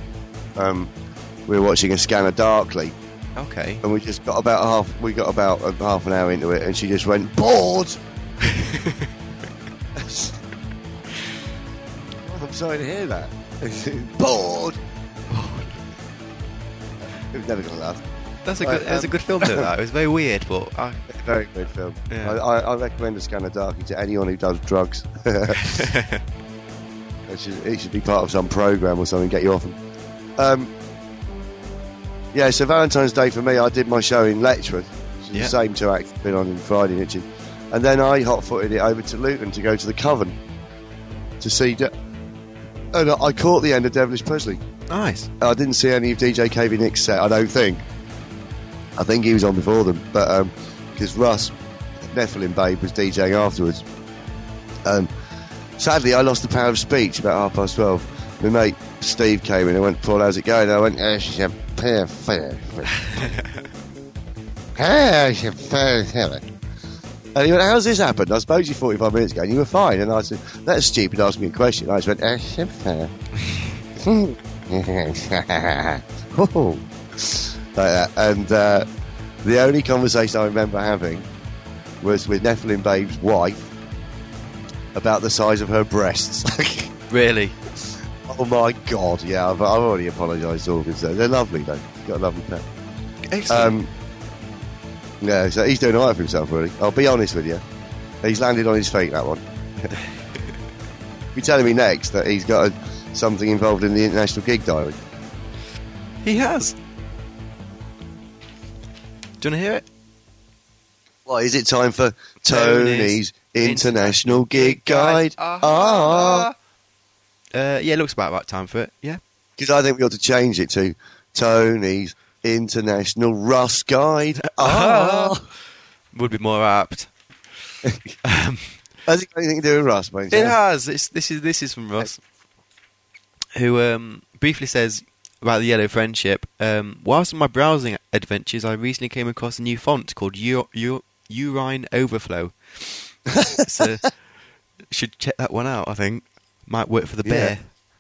Speaker 1: we were watching A Scanner Darkly.
Speaker 2: Okay.
Speaker 1: And we got about half an hour into it, and she just went bored. I'm sorry to hear that. Bored. We're never gonna laugh.
Speaker 2: That's a good. It was a good film though. That it was very weird, but
Speaker 1: very good film.
Speaker 2: Yeah.
Speaker 1: I recommend A Scanner Darkly to anyone who does drugs. It should be part of some program or something. Get you off them. Yeah, so Valentine's Day for me, I did my show in Letchworth, which is the same two acts I've been on in Friday Niches, and then I hot-footed it over to Luton to go to the Coven to see, and I caught the end of Devilish Presley.
Speaker 2: Nice.
Speaker 1: I didn't see any of DJ KV Nick's set, I don't think. I think he was on before them, but because Russ, Nephilim Babe, was DJing afterwards. Sadly, I lost the power of speech about 12:30. My mate Steve came in and went, "Paul, how's it going?" And I went, "She's a perfect." And he went, "How's this happened? I spoke to you 45 minutes ago and you were fine." And I said, "That's stupid, ask me a question." I just went, like that. And the only conversation I remember having was with Nephilim Babe's wife about the size of her breasts.
Speaker 2: Really?
Speaker 1: Oh my God! Yeah, I've already apologised to all of them. They're lovely, though. He's got a lovely pet.
Speaker 2: Excellent.
Speaker 1: Yeah, so he's doing all right for himself, really. I'll be honest with you. He's landed on his feet, that one. You're telling me next that he's got something involved in the International Gig Diary.
Speaker 2: He has. Do you want to hear it?
Speaker 1: What, is it time for Tony's International Gig Guide?
Speaker 2: Yeah, it looks about right time for it, yeah.
Speaker 1: Because I think we ought to change it to Tony's International Russ Guide.
Speaker 2: Would be more apt.
Speaker 1: Has it got anything to do with Russ, mate?
Speaker 2: It has. This is from Russ, who briefly says about the Yellow Friendship. Whilst on my browsing adventures, I recently came across a new font called Urine Overflow. So should check that one out. I think might work for the bear.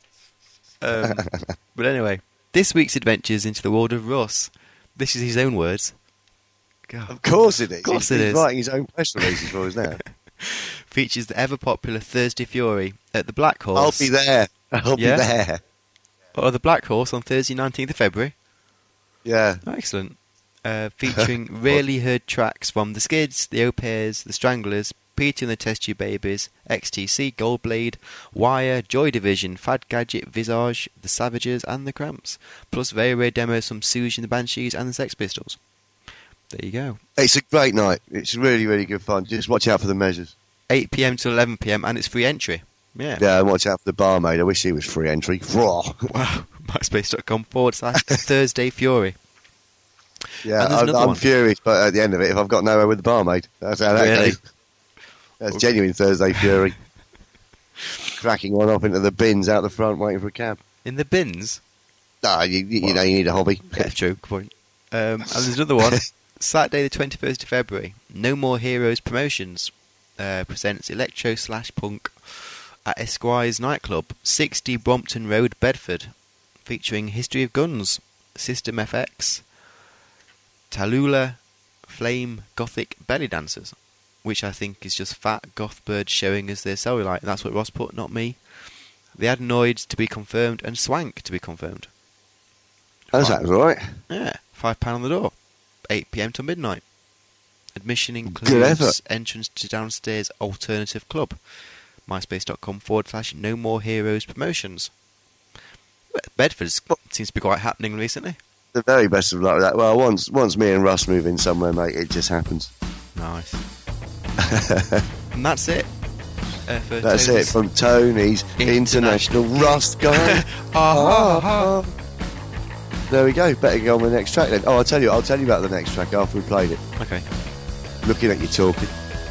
Speaker 2: But anyway, this week's adventures into the world of Russ. This is his own words. God.
Speaker 1: Of course it is.
Speaker 2: Of course
Speaker 1: He's writing his own press releases for us now.
Speaker 2: Features the ever-popular Thursday Fury at the Black Horse.
Speaker 1: I'll be there. I'll be there.
Speaker 2: Or the Black Horse on Thursday 19th of February.
Speaker 1: Yeah.
Speaker 2: Excellent. Featuring rarely heard tracks from The Skids, The Au Pairs, The Stranglers, Peter and the Test Tube Babies, XTC, Goldblade, Wire, Joy Division, Fad Gadget, Visage, The Savages and The Cramps. Plus very rare demos from Suge and the Banshees and the Sex Pistols. There you go.
Speaker 1: It's a great night. It's really, really good fun. Just watch out for the measures.
Speaker 2: 8 p.m. to 11 p.m. and it's free entry. Yeah.
Speaker 1: Yeah, and watch out for the barmaid. I wish he was free entry.
Speaker 2: Wow. MySpace.com/Thursday Fury.
Speaker 1: Yeah, I'm furious, but at the end of it, if I've got nowhere with the barmaid, that's how that goes. That's genuine Thursday Fury. Cracking one up into the bins out the front, waiting for a cab.
Speaker 2: In the bins?
Speaker 1: No, you know, you need a hobby.
Speaker 2: Yeah, true. Good point. And there's another one. Saturday the 21st of February. No More Heroes Promotions presents Electro/Punk at Esquire's nightclub, 60 Brompton Road, Bedford, featuring History of Guns, System FX, Tallulah, Flame, Gothic Belly Dancers, which I think is just fat goth birds showing us their cellulite, and that's what Ross put, not me. The Adenoids to be confirmed, and Swank to be confirmed.
Speaker 1: That sounds right.
Speaker 2: Yeah, £5 on the door, 8 p.m. till midnight. Admission
Speaker 1: Good effort.
Speaker 2: includes entrance to downstairs alternative club. MySpace.com/No More Heroes promotions. Bedford seems to be quite happening recently.
Speaker 1: The very best of luck with that. Well, once me and Russ move in somewhere, mate, it just happens.
Speaker 2: Nice. And that's it.
Speaker 1: That's it from Tony's International Rust Guy. There we go. Better go on with the next track then. Oh, I'll tell you about the next track after we played it.
Speaker 2: Okay.
Speaker 1: Looking at you talking.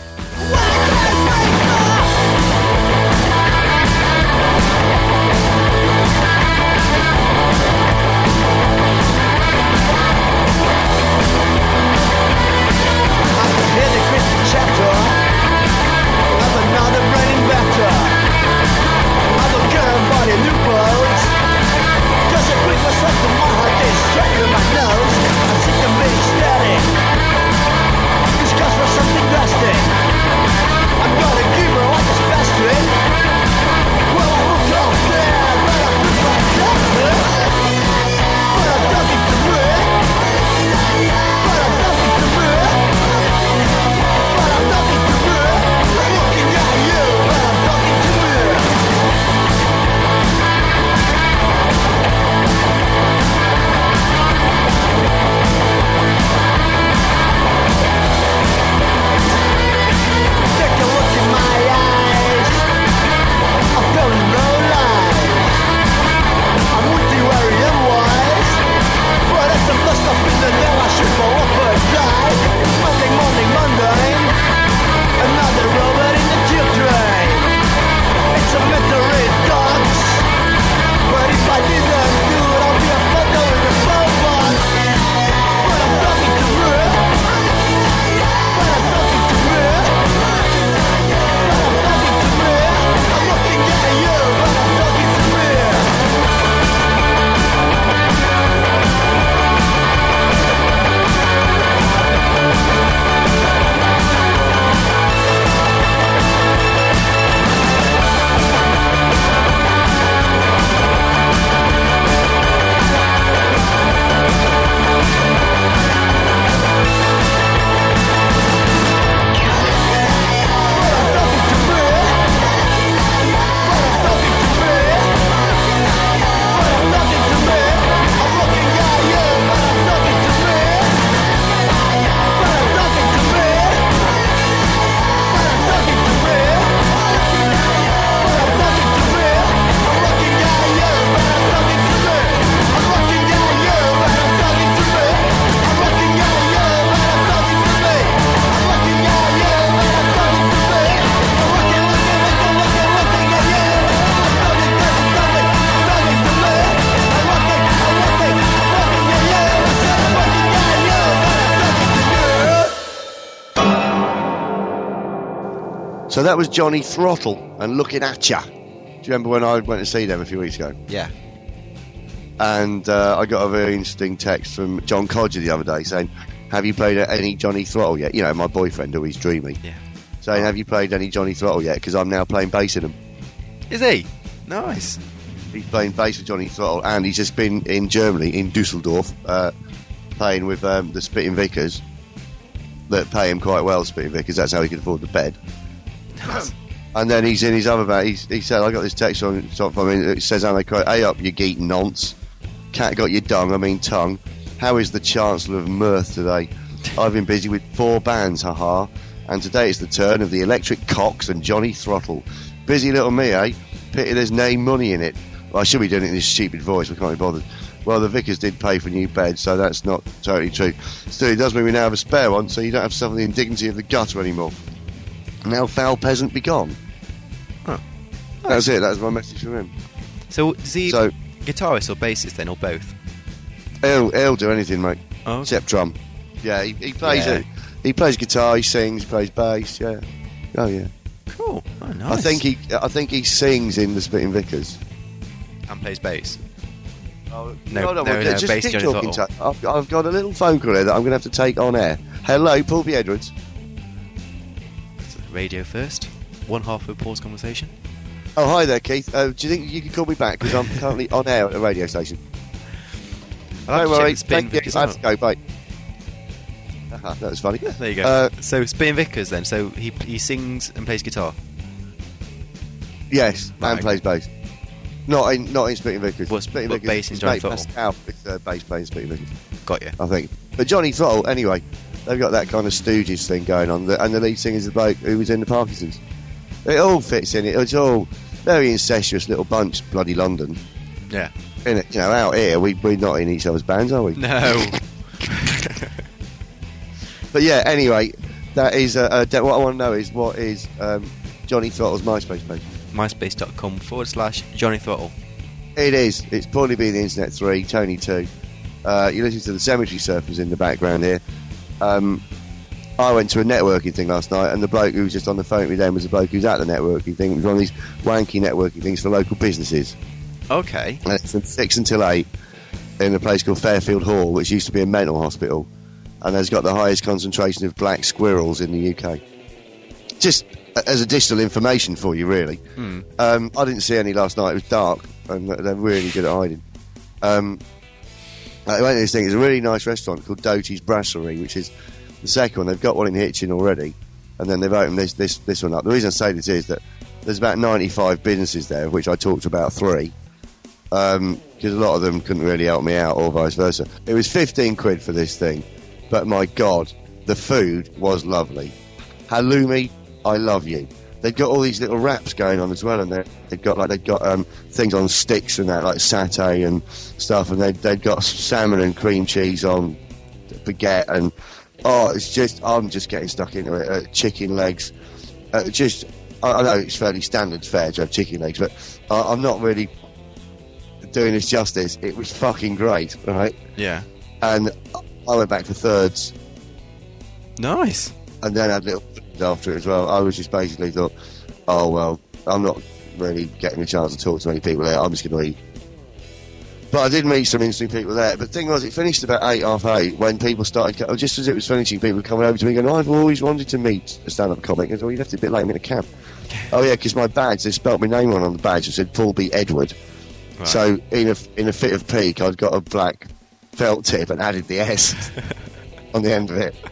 Speaker 1: So that was Johnny Throttle and Looking At Ya. Do you remember when I went to see them a few weeks ago?
Speaker 2: Yeah.
Speaker 1: And I got a very interesting text from John Codger the other day saying, have you played any Johnny Throttle yet? You know, my boyfriend, who he's dreamy.
Speaker 2: Yeah.
Speaker 1: Saying, have you played any Johnny Throttle yet? Because I'm now playing bass in them.
Speaker 2: Is he? Nice.
Speaker 1: He's playing bass with Johnny Throttle, and he's just been in Germany, in Dusseldorf, playing with the Spitting Vickers. That pay him quite well, Spitting Vickers. That's how he can afford the bed. And then he's in his other band. He said, I got this text from him. It says, and I quote, "Hey up, you geek nonce. Cat got your tongue. How is the Chancellor of Mirth today? I've been busy with 4 bands, haha. And today it's the turn of the Electric Cocks and Johnny Throttle. Busy little me, eh? Pity there's no money in it. Well, I should be doing it in this stupid voice. We can't be bothered. Well, the Vickers did pay for new beds, so that's not totally true. Still, it does mean we now have a spare one, so you don't have to suffer the indignity of the gutter anymore. Now foul peasant be gone."
Speaker 2: Oh.
Speaker 1: That's it. That's my message from him.
Speaker 2: So, is he guitarist or bassist then, or both?
Speaker 1: He'll do anything, mate.
Speaker 2: Oh, okay.
Speaker 1: Except drum. Yeah, he plays
Speaker 2: Yeah.
Speaker 1: it. He plays guitar. He sings. He plays bass. Yeah. Oh yeah.
Speaker 2: Cool. Oh, nice.
Speaker 1: I think he sings in the Spitting Vickers.
Speaker 2: And plays bass.
Speaker 1: Oh,
Speaker 2: No,
Speaker 1: just
Speaker 2: bass
Speaker 1: keep
Speaker 2: Johnny
Speaker 1: talking.
Speaker 2: Throttle.
Speaker 1: I've got a little phone call here that I'm going to have to take on air. Hello, Paul B. Edwards.
Speaker 2: Radio first. One half of a pause conversation.
Speaker 1: Oh, hi there, Keith. Do you think you can call me back? Because I'm currently on air at the radio station.
Speaker 2: I'll have
Speaker 1: Don't
Speaker 2: to check
Speaker 1: worry.
Speaker 2: the Spitting
Speaker 1: Thank you.
Speaker 2: Vickers
Speaker 1: I have
Speaker 2: out.
Speaker 1: to go. Bye. That was funny.
Speaker 2: There you go. So Spitting Vickers then. So he sings and plays guitar.
Speaker 1: Yes,
Speaker 2: Right.
Speaker 1: and plays bass. Not in Spitting Vickers.
Speaker 2: But bass in
Speaker 1: his
Speaker 2: Johnny
Speaker 1: mate
Speaker 2: Throttle.
Speaker 1: Pascal is bass playing Spitting Vickers,
Speaker 2: Got you.
Speaker 1: I think. But Johnny Throttle, anyway, they've got that kind of Stooges thing going on, and the lead singer is the bloke who was in the Parkinsons. It all fits in. It's all very incestuous little bunch, bloody London.
Speaker 2: Yeah.
Speaker 1: In it, out here, we're not in each other's bands, are we?
Speaker 2: No.
Speaker 1: But yeah, anyway, that is what I want to know is what is Johnny Throttle's MySpace page?
Speaker 2: MySpace.com/Johnny Throttle.
Speaker 1: It is. It's probably been the Internet 3, Tony 2. You listen to the Cemetery Surfers in the background here. I went to a networking thing last night, and the bloke who was just on the phone with me then was the bloke who's at the networking thing. It was one of these wanky networking things for local businesses.
Speaker 2: Okay.
Speaker 1: And it's from 6 until 8 in a place called Fairfield Hall, which used to be a mental hospital, and has got the highest concentration of black squirrels in the UK. Just as additional information for you, really. I didn't see any last night. It was dark, and they're really good at hiding. I went to this thing. It's a really nice restaurant called Doty's Brasserie, which is the second one. They've got one in Hitchin already, and then they've opened this one up. The reason I say this is that there's about 95 businesses there, of which I talked to about 3, because a lot of them couldn't really help me out, or vice versa. It was 15 quid for this thing, but my God, the food was lovely. Halloumi, I love you. They've got all these little wraps going on as well, and they've got things on sticks and that, like satay and stuff, and they've got salmon and cream cheese on baguette, and I'm just getting stuck into it. Chicken legs, I know it's fairly standard fare to have chicken legs, but I'm not really doing this justice. It was fucking great, right?
Speaker 2: Yeah.
Speaker 1: And I went back for thirds,
Speaker 2: Nice.
Speaker 1: and then had little after it as well. I was just basically thought, oh well, I'm not really getting a chance to talk to many people there. I'm just going to eat. But I did meet some interesting people there. But the thing was, it finished about 8, half 8, when people started, just as it was finishing, people were coming over to me going, I've always wanted to meet a stand-up comic. I said, well, you left it a bit late, I'm in a cab. Oh yeah, because my badge, they spelt my name on the badge. It said Paul B. Edward.
Speaker 2: Right.
Speaker 1: So in a fit of pique, I'd got a black felt tip and added the S on the end of it.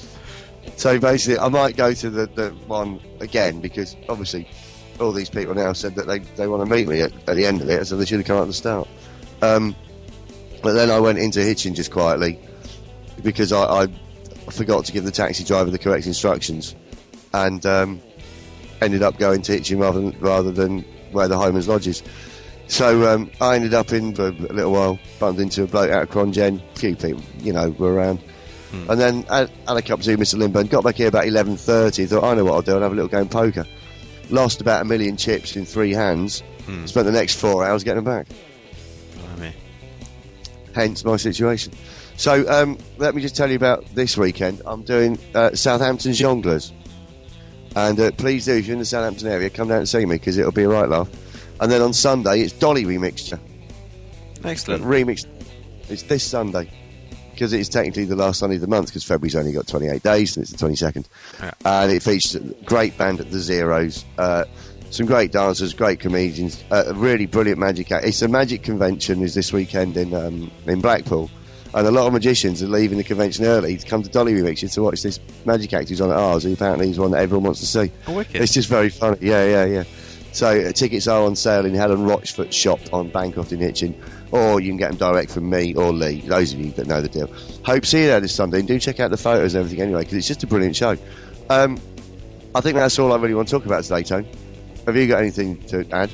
Speaker 1: So basically, I might go to the one again, because obviously all these people now said that they want to meet me at the end of it, so they should have come at the start. But then I went into Hitchin just quietly, because I forgot to give the taxi driver the correct instructions, and ended up going to Hitchin rather than where the Homer's Lodge is. So I ended up in for a little while, bumped into a bloke out of Crongen, a few people, were around. And then had a cup of tea with Mr. Lindburn, got back here about 11:30, thought, I know what I'll do, I'll have a little game of poker. Lost about 1 million chips in 3 hands, spent the next 4 hours getting them back.
Speaker 2: Blimey.
Speaker 1: Hence my situation. So let me just tell you about this weekend. I'm doing Southampton Jongleurs. And please do, if you're in the Southampton area, come down and see me, because it'll be a right laugh. And then on Sunday, it's Dolly Remixture.
Speaker 2: Excellent.
Speaker 1: Remix. It's this Sunday, because it's technically the last Sunday of the month, because February's only got 28 days, and it's the 22nd.
Speaker 2: Yeah.
Speaker 1: And it features a great band at the Zeros, some great dancers, great comedians, a really brilliant magic act. It's a magic convention is this weekend in Blackpool, and a lot of magicians are leaving the convention early to come to Dolly Remixture to watch this magic act who's on at ours, and apparently he's one that everyone wants to see.
Speaker 2: Oh, wicked.
Speaker 1: It's just very funny. Yeah. So tickets are on sale in Helen Rochford's shop on Bancroft in Hitchin, or you can get them direct from me or Lee, those of you that know the deal. Hope to see you there this Sunday, and do check out the photos and everything anyway, because it's just a brilliant show. I think that's all I really want to talk about today, Tone. Have you got anything to add?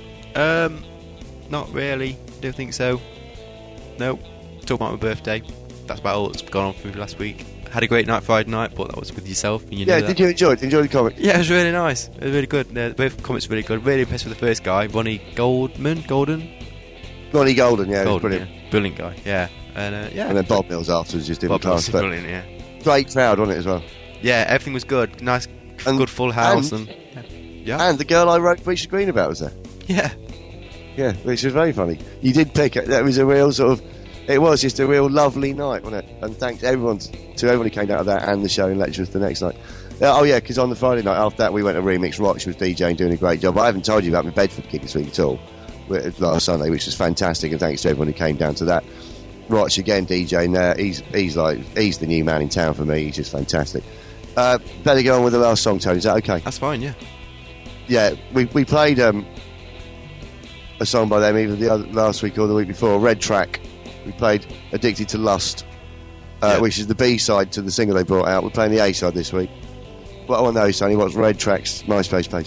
Speaker 2: Not really. Don't think so. Nope. Talk about my birthday. That's about all that's gone on for me last week. Had a great night Friday night, but that was with yourself. And you know that.
Speaker 1: Did you enjoy it? Enjoy the comic?
Speaker 2: Yeah, it was really nice. It was really good. Both comics were really good. Really impressed with the first guy, Ronnie Golden.
Speaker 1: Ronnie Golden, yeah,
Speaker 2: Golden,
Speaker 1: brilliant.
Speaker 2: Yeah. Brilliant guy, yeah. And
Speaker 1: And then Bob Mills afterwards just did the
Speaker 2: Bob
Speaker 1: class.
Speaker 2: was brilliant, yeah.
Speaker 1: Great crowd, wasn't it, as well?
Speaker 2: Yeah, everything was good. Nice,
Speaker 1: And-
Speaker 2: good full house.
Speaker 1: and-
Speaker 2: Yeah.
Speaker 1: And the girl I wrote Richard Green about was there.
Speaker 2: Yeah.
Speaker 1: Yeah, which was very funny. You did pick it. That was a real sort of... It was just a real lovely night, wasn't it? And thanks to everyone who came out of that, and the show in Letchworth the next night. Because on the Friday night after that, we went to Remix Rock. She was DJing, doing a great job. I haven't told you about my Bedford gig this week at all, last Sunday, which was fantastic, and thanks to everyone who came down to that. Watch again, DJ. Now he's the new man in town for me. He's just fantastic. Better go on with the last song, Tony. Is that okay?
Speaker 2: That's fine, yeah.
Speaker 1: Yeah, we played a song by them either last week or the week before. Red Track. We played "Addicted to Lust," which is the B-side to the single they brought out. We're playing the A-side this week. What I want to know, Sonny, what's Red Track's MySpace page?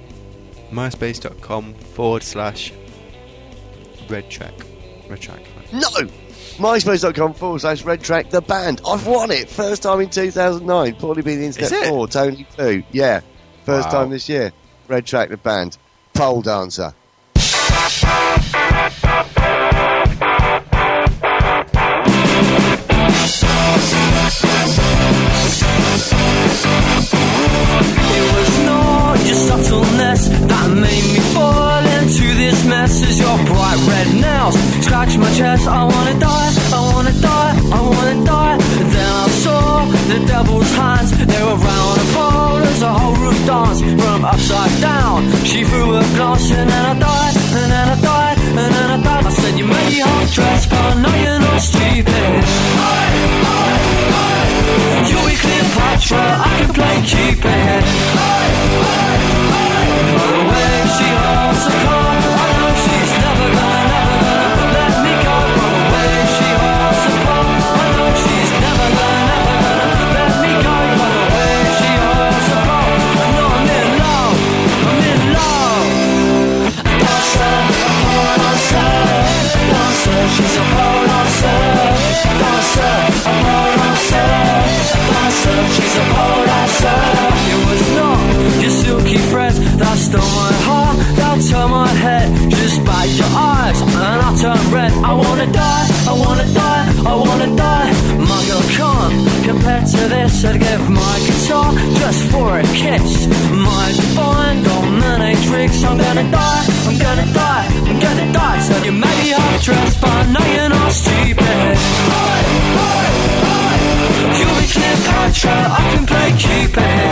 Speaker 2: MySpace.com/Red Track. Red Track.
Speaker 1: No! MySpace.com/Red Track, the band. I've won it. First time in 2009. Probably be the Internet 4. Tony 2. Yeah. First time this year. Red Track, the band. Pole Dancer.
Speaker 4: It was not your subtleness that made me fall into this mess. As your bright red nails scratch my chest. I wanna die, I wanna die, I wanna die. And then I saw the devil's hands. They were round and bold as a whole roof dance from upside down. She threw a glass and then I died, and then I died, and then I died. I said you may be half dressed, but I know you're not stupid. You'll be Cleopatra, I can play Cupid. By the way she holds the car, I know she's never gonna let me go. By the way she holds the car, I know she's never gonna let me go. By the way she holds the car, I know I'm in love, I'm in love. Dancer, a pole dancer, dancer, she's a pole dancer. Dancer, a pole dancer, dancer, she's a pole dancer. It was not your silky threads that stole my heart, that turned my head. Just by your eyes, and I turn red. I wanna die, I wanna die, I wanna die. My girl can't compare to this. I'd give my guitar just for a kiss. My divine dominatrix. I'm gonna die, I'm gonna die, I'm gonna die. So you may be half dressed, but I know you're not stupid. You'll be Cleopatra, I can play Cupid.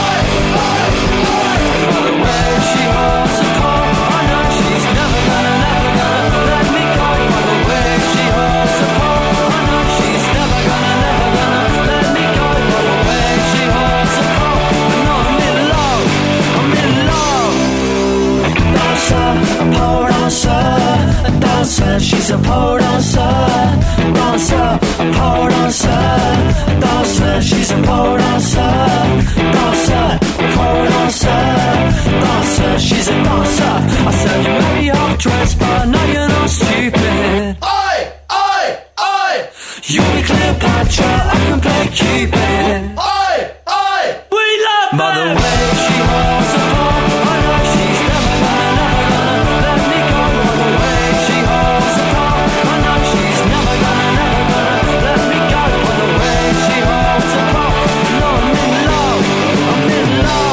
Speaker 4: By the way she holds the car, I know she's never gonna let me go. By the way she holds the car, I know she's never gonna let me go. By the way she holds the car, I know I'm in love, I'm in love. Dancer, a pole dancer, a dancer, she's a pole dancer. Dancer, a pole dancer, a dancer, she's a pole dancer. Dancer, a pole dancer, dancer, she's a dancer. I said you may be half dressed, but I know you're not stupid. You'll be Cleopatra, I can play Cupid. We love by the way she holds the car, I know she's never gonna let me go. By the way she holds the car, I know she's never gonna let me go. By the way she holds the car, no, I'm in love, I'm in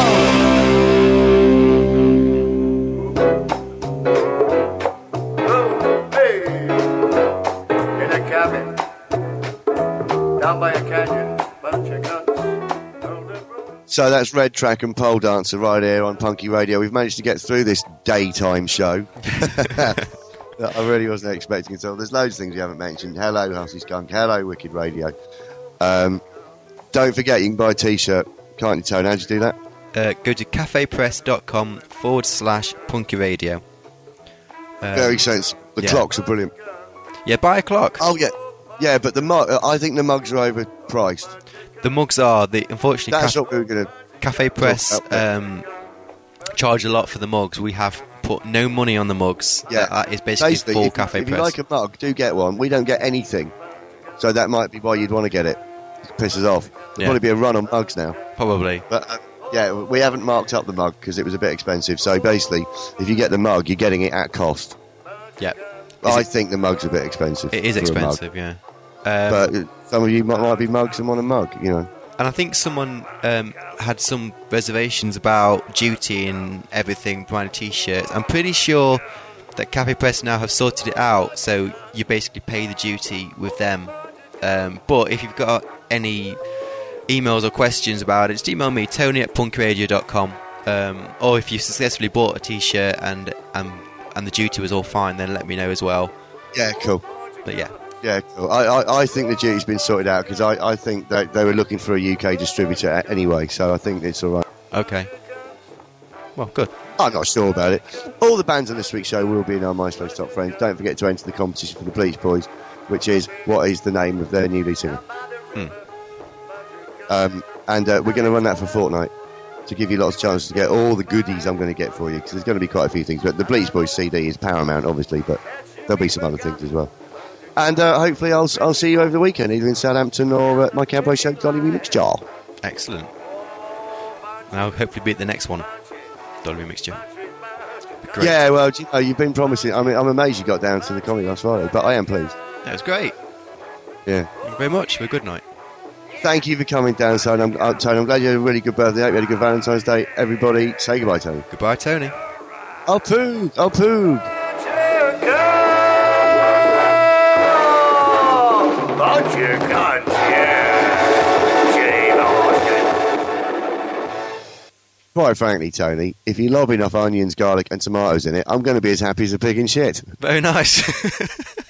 Speaker 4: love.
Speaker 3: Hey, in a cabin, down by a canyon, bunch of guns.
Speaker 1: So that's Red Track and Pole Dancer right here on Punky Radio. We've managed to get through this daytime show. I really wasn't expecting it. So there's loads of things we haven't mentioned. Hello, Hussy Skunk. Hello, Wicked Radio. Don't forget, you can buy a T-shirt. Can't you, Tony? How'd you do that?
Speaker 2: Go to cafepress.com/Punky Radio.
Speaker 1: Very sensible. The clocks are brilliant.
Speaker 2: Yeah, buy a clock.
Speaker 1: Oh, yeah. Yeah, but I think the mugs are overpriced.
Speaker 2: The mugs are. Unfortunately,
Speaker 1: That's what we were going to...
Speaker 2: Cafe Press charge a lot for the mugs. We have put no money on the mugs.
Speaker 1: Yeah.
Speaker 2: That is basically full Cafe
Speaker 1: If
Speaker 2: Press.
Speaker 1: you like a mug, do get one. We don't get anything. So that might be why you'd want to get it. It pisses off. There'll probably be a run on mugs now.
Speaker 2: Probably.
Speaker 1: But, yeah, we haven't marked up the mug because it was a bit expensive. So basically, if you get the mug, you're getting it at cost.
Speaker 2: Yeah.
Speaker 1: I think the mug's a bit expensive.
Speaker 2: It is expensive, yeah.
Speaker 1: But some of you might be mugs and want a mug, you know.
Speaker 2: And I think someone had some reservations about duty and everything, buying T-shirts. I'm pretty sure that Cafe Press now have sorted it out, so you basically pay the duty with them. But if you've got any emails or questions about it, just email me, tony@punkradio.com. Or if you successfully bought a T-shirt and the duty was all fine, then let me know as well.
Speaker 1: Yeah, cool.
Speaker 2: But yeah.
Speaker 1: Yeah, cool. I think the duty's been sorted out because I think that they were looking for a UK distributor anyway, so I think it's all right.
Speaker 2: Okay. Well, good.
Speaker 1: I'm not sure about it. All the bands on this week's show will be in our MySpace Top Friends. Don't forget to enter the competition for the Bleach Boys, which is what is the name of their new lead singer. And we're going to run that for a fortnight to give you lots of chances to get all the goodies I'm going to get for you, because there's going to be quite a few things. But the Bleach Boys CD is paramount, obviously, but there'll be some other things as well. And hopefully I'll see you over the weekend, either in Southampton or at my Cowboy Show Dolly Remix Jar.
Speaker 2: Excellent. And I'll hopefully be at the next one. Dolly Remixture. Great.
Speaker 1: Yeah, well, you know, you've been promising. I mean, I'm amazed you got down to the comedy last Friday, but I am pleased.
Speaker 2: That was great.
Speaker 1: Yeah.
Speaker 2: Thank you very much. Have a good night.
Speaker 1: Thank you for coming down, Tony. I'm glad you had a really good birthday. I hope you had a good Valentine's Day. Everybody, say goodbye, Tony.
Speaker 2: Goodbye, Tony.
Speaker 1: I'll poog. I'll poog.
Speaker 3: Bunch of cunts,
Speaker 1: Quite frankly, Tony, if you lob enough onions, garlic and tomatoes in it, I'm going to be as happy as a pig in shit.
Speaker 2: Very nice.